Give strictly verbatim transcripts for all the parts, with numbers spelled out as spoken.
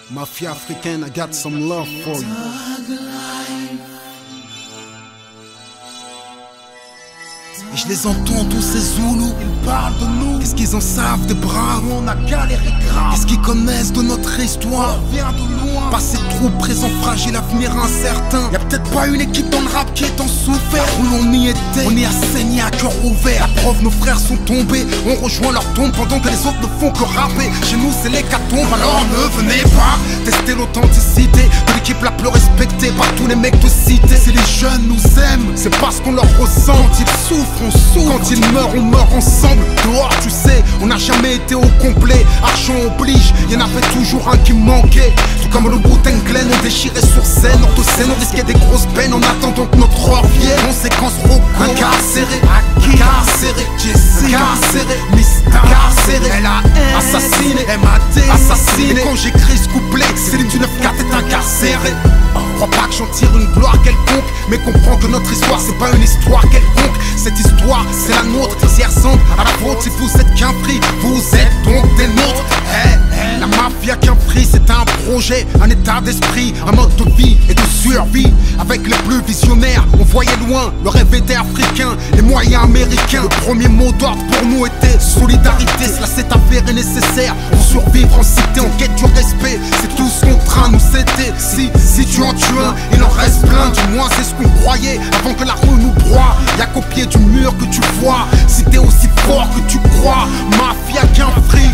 Mafia africaine, I got some love for you. Et je les entends tous ces Zoulous, ils parlent de nous. Qu'est-ce qu'ils en savent des braves? On a galéré grave. Qu'est-ce qu'ils connaissent de notre histoire? On vient de loin. Passé trop, présent fragile, avenir incertain. Y'a peut-être pas une équipe dans le rap qui est en souffert. Où on y était, on y a saigné à cœur ouvert. La preuve, nos frères sont tombés. On rejoint leur tombe pendant que les autres ne font que rapper. Chez nous c'est l'hécatombe, alors ne venez pas tester l'authenticité de l'équipe la plus respectée par tous les mecs de cité. Si les jeunes nous aiment, c'est parce qu'on leur ressent. Quand ils souffrent, on souffre. Quand ils meurent, on meurt ensemble. Dehors, tu sais, on n'a jamais été au complet. Argent oblige, y'en avait toujours un qui manquait. Tout comme le Wu-Tang Clan, on déchirait sur scène. Hors de scène, on risquait des grosses peines en attendant que notre or vienne. Conséquence Rocco, incarcéré, incarcéré, Jesse, incarcéré, Mista, incarcéré, L A N, assassiné, M A D, assassiné. Et quand j'écris ce couplet, Céline du neuf quatre est incarcéré. Crois pas que j'en tire une gloire quelconque, mais comprends que notre histoire c'est pas une histoire quelconque. Cette histoire c'est la nôtre, qui ressemble à la vôtre. Si vous êtes qu'un prix, vous êtes donc des nôtres. Hey, hey, la mafia qu'un prix, c'est un projet, un état d'esprit, un mode de vie et de survie. Avec les plus visionnaires, on voyait loin, le rêve était africain, les moyens américains. Le premier mot d'ordre pour nous était solidarité. Cela s'est avéré nécessaire pour survivre en cité, en quête du respect. C'est tout ce qu'on train nous céder. Si, si tu en tues un, il en reste plein. Du moins c'est ce qu'on croyait avant que la rue nous broie. Y'a qu'au pied du mur que tu vois si t'es aussi fort que tu crois. Mafia qu'un fric.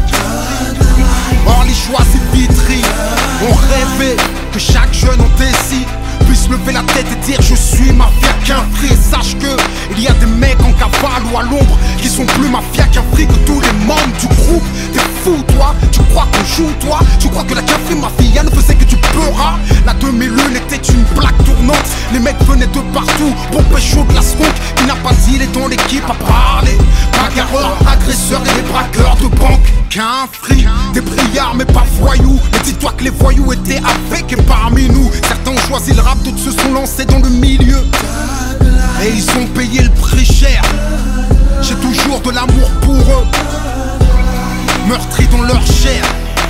Or les choix c'est Vitry. On rêvait que chaque jeune en Tessie puisse lever la tête et dire je suis mafia qu'un fric. Sache que il y a des mecs en cavale ou à l'ombre qui sont plus mafia qu'un fric que tous les membres du groupe. T'es fou toi, tu crois qu'on joue toi? Tu crois que la café mafia ne faisait que du peurat? La deux mille un était une plaque tournante. Les mecs venaient de partout pour pécho de la skunk. Qui n'a pas dit, il est dans l'équipe à parler. Bagarreurs, agresseurs et les braqueurs de banque. Qu'un fric, des brillards mais pas voyous. Mais dis-toi que les voyous étaient avec et parmi nous. Certains ont choisi le rap, d'autres se sont lancés dans le milieu. Et ils ont payé le prix cher. J'ai toujours de l'amour pour eux, meurtris dans leur chair.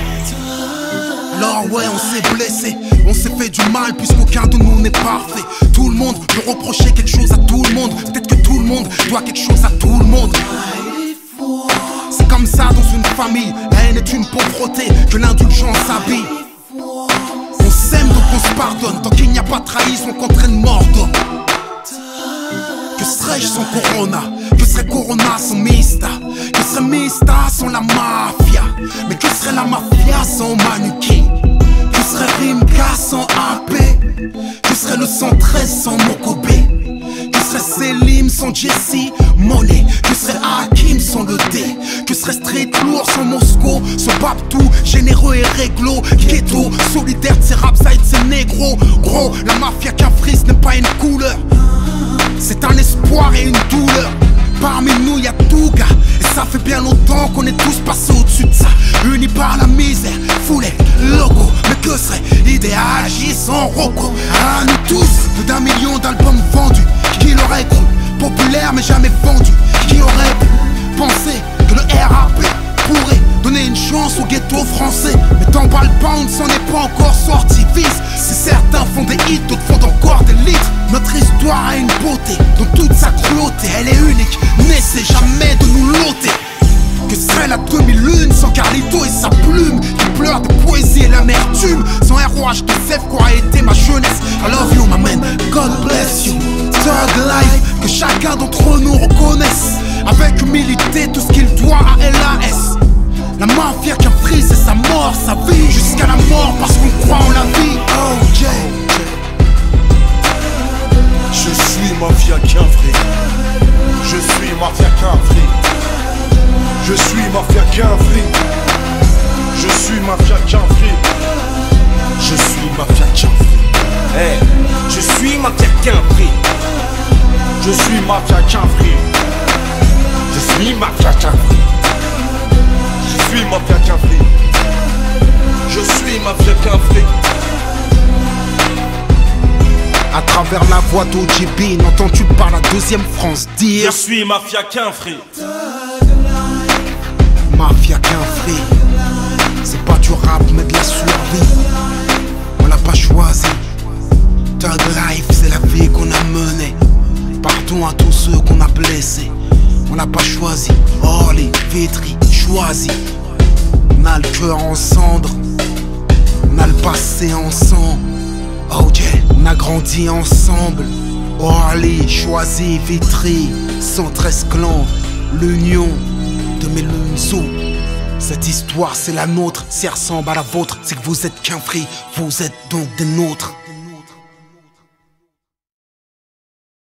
Alors ouais, on s'est blessé, on s'est fait du mal puisqu'aucun de nous n'est parfait. Tout le monde peut reprocher quelque chose à tout le monde. Peut-être que tout le monde doit quelque chose à tout le monde. C'est comme ça dans une famille, la haine est une pauvreté que l'indulgence habille. On s'aime donc on se pardonne, tant qu'il n'y a pas de trahison qu'entraîne mort d'homme. Que serais-je sans Corona? Que serait Corona sans Mista? Que serait Mista sans la mafia? Mais que serait la mafia sans Manuki? Que serait Rimka sans A P? Que serait le cent treize sans Mokobe? Que serait Selim sans Jesse Money? Que serait Hakim sans le D? Que serait Street Lourd sans Moscow? Sans Babtou, généreux et réglo. Ghetto, solidaire, c'est rap, side, c'est négro. Gros, la mafia qu'un frise n'est pas une couleur. C'est un espoir et une douleur. Parmi nous y'a tout gars. Et ça fait bien longtemps qu'on est tous passés au-dessus de ça. Unis par la misère, foulés, logo. Mais que serait idéal J sans Rocco? À nous tous, plus d'un million d'albums vendus. Qui l'aurait cru? Populaire mais jamais vendu. Qui aurait pu penser que le R A P pourrait donner une chance au ghetto français? Mais tant bas le pound s'en est pas encore sorti. Vice, si certains font des hits, d'autres font encore des litres. Notre histoire a une beauté dans toute sa cruauté. Elle est unique, n'essaie jamais de nous l'ôter. Que serait la deux mille un sans Carlito et sa plume qui pleure de poésie et l'amertume? Sans R O H de F qu'aurait été ma jeunesse. I love you my man, God bless you. Thug life, que chacun d'entre nous reconnaisse avec humilité tout ce qu'il doit à L A S. La mafia qu'un frise c'est sa mort, sa vie jusqu'à la mort parce qu'on croit en la vie. Oh yeah. Je suis mafia qu'un fric. Je suis mafia qu'un fric. Je suis mafia qu'un fric. Je suis mafia qu'un fric. Je suis mafia qu'un fric. Hey, je suis mafia qu'un fric. Je suis mafia qu'un fric. Je suis mafia qu'un fric. Je suis mafia qu'un fric. Je suis mafia qu'un fric. À travers la voix d'O G B, n'entends-tu pas la deuxième France dire? Je suis mafia qu'un fric. Mafia qu'un fric. C'est pas du rap mais de la survie. pardon à tous ceux qu'on a blessés. On n'a pas choisi, Orly, Vitry, choisi. On a le cœur en cendres, on a le passé en sang. Oh yeah, on a grandi ensemble. Orly, choisi, Vitry, cent treize clans, l'union de Melunzo. Cette histoire c'est la nôtre, si elle ressemble à la vôtre, c'est que vous êtes qu'un free, vous êtes donc des nôtres.